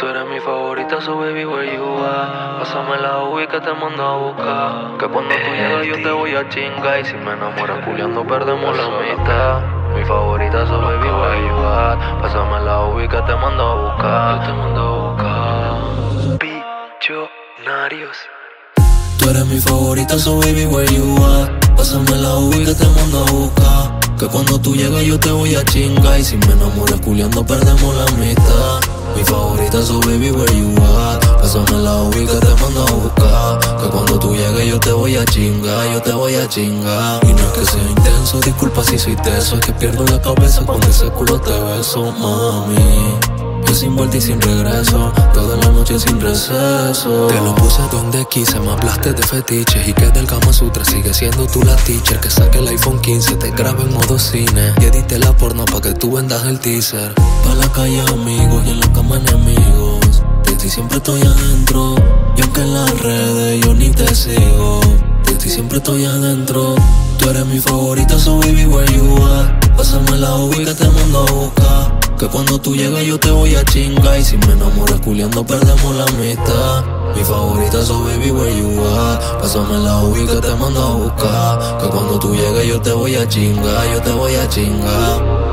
eres mi favorita, so baby, where you at? Pásame la uvi que te mando a buscar. Que cuando tú llegas yo te voy a chingar. Y si me enamoras culiando perdemos la mitad. Mi favorita, so baby, where you at? Pásame la uvi que te mando a buscar. Yo te mando a buscar. Billonarios. Tú eres mi favorita, so baby, where you at? Pásame la uvi que te mando a buscar. Que cuando tú llegas yo te voy a chingar. Y si me enamoras culiando perdemos la mitad. Mi favorita, so baby, where you at? Pásame la uvi que te mando a buscar. Que cuando tú llegues yo te voy a chingar, yo te voy a chingar. Y no es que sea intenso, disculpa si soy teso. Es que pierdo la cabeza cuando ese culo te beso, mami. Yo sin vuelta y sin regreso, toda la noche sin receso. Te lo puse donde quise, me hablaste de fetiches. Y que del Kama Sutra sigue siendo tú la teacher. Que saque el iPhone 15, te grabe en modo cine. Y edite la porno pa' que tú vendas el teaser. Pa' la calle amigos y en la cama enemigos. De ti siempre estoy adentro. Y aunque en las redes yo ni te sigo, de ti siempre estoy adentro. Tú eres mi favorita, so baby, where you at? Pásame la uvi que te mando a buscar. Que cuando tú llegas yo te voy a chingar. Y si me enamoras culiando perdemos la mitad. Mi favorita, so baby, where you at? Pásame la uvi que te mando a buscar. Que cuando tú llegues yo te voy a chingar, yo te voy a chingar.